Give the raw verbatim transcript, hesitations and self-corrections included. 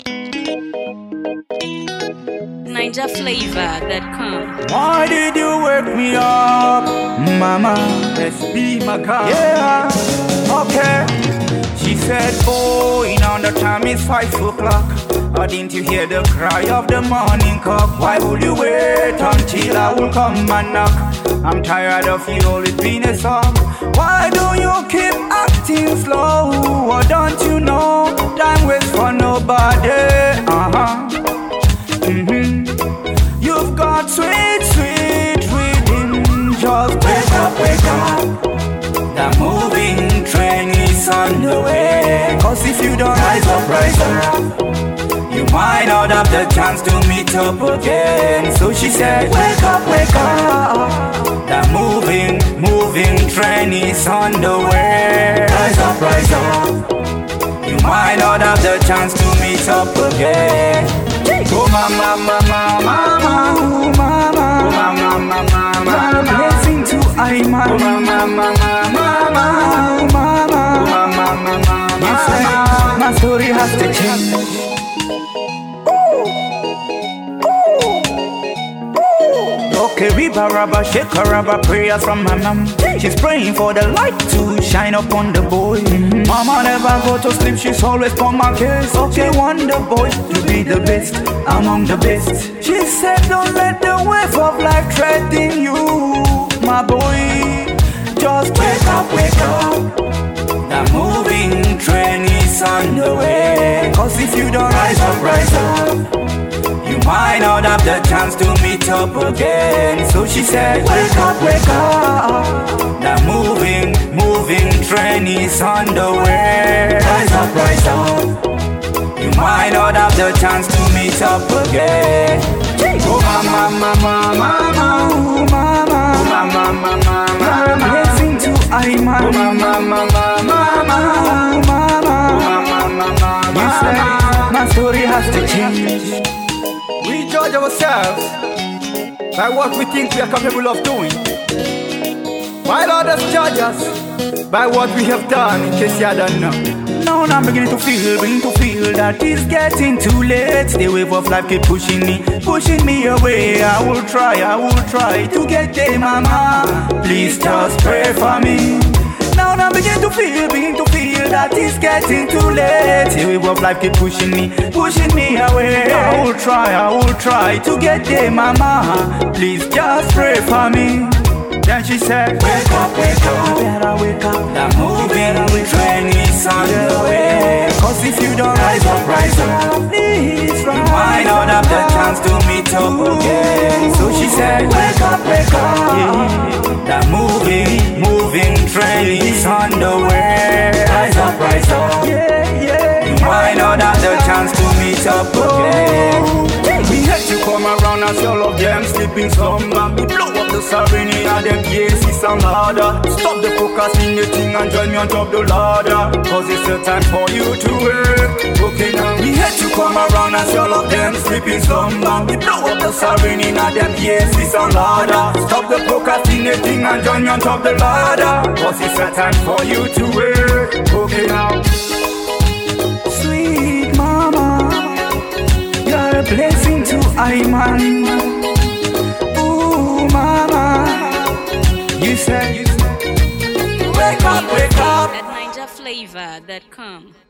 Niger Flavor dot com. Why did you wake me up, mama? Let's be my God. Yeah, okay. She said, boy, now the time is five o'clock. Or didn't you hear the cry of the morning cock? Why would you wait until I will come and knock? I'm tired of you always being a song. Why do you keep acting slow? Or don't you know time waits for nobody? Uh-huh. Mm-hmm. You've got sweet, sweet rhythm. Just wake up, wake up. The moving train is on the way. Cause if you don't rise up, rise up, you might not have the chance to meet up again. So she said, wake up, wake up. The moving, moving train is on the way. Rise up, rise up. You might not have the chance to meet up again. Oh mama, mama, mama, oh mama, oh mama, mama, mama, blessing to Iman. Oh mama, mama, mama, oh mama, oh mama, mama, you say my story has to change. Okay, Reba Rabba, shake a rubber prayers from my mom. She's praying for the light to shine upon the boy. Mm-hmm. Mama never go to sleep, she's always on my case. Okay, wonder boy, to be the best among the best. She said, don't let the wave of life threaten you, my boy. Just wake up, wake up. The moving train is on the way. Cause if you don't rise up, rise up, you might not have the chance to meet up again. So she said, wake up, wake up. The moving, moving train is on the way. Rise up, rise up. You might not have the chance to meet up again. Oh mama, mama, mama, oh mama, oh mama, mama, mama, blessing to Iman. Oh mama, mama, mama, oh mama, oh mama, mama, you say my story has to change. We judge ourselves by what we think we are capable of doing, while others judge us by what we have done, in case you don't know. Now I'm beginning to feel, beginning to feel that it's getting too late. The wave of life keep pushing me, pushing me away. I will try, I will try to get there, mama. Please just pray for me. Now I'm beginning to feel, beginning to feel that it's getting too late. The wave of life keep pushing me, pushing me away. I will try, I will try to get there, mama. Please just pray for me. Then she said, wake up, wake up, you better wake up. The moving train is on the way. Cause if you don't rise up, rise up, please rise. You might not have the chance to meet up again. So she said, wake up, wake up, yeah. The moving, moving train is on the way. Rise up, rise up, yeah, yeah. You might not have the chance to meet up again. We had to come around and see all of them sleeping slumber. We blow up the siren and them cases and harder. Stop the procrastinating and join me on top the ladder. Cause it's the time for you to work. Okay now. We had to come around and see all of them sleeping slumber. We blow up the siren and them cases and harder. Stop the procrastinating and join me on top the ladder. Cause it's the time for you to work. Okay now. Sweet mama, you're a blessing to Iman. Ooh, mama, you said, wake up, wake up. At Niger Flavor dot com.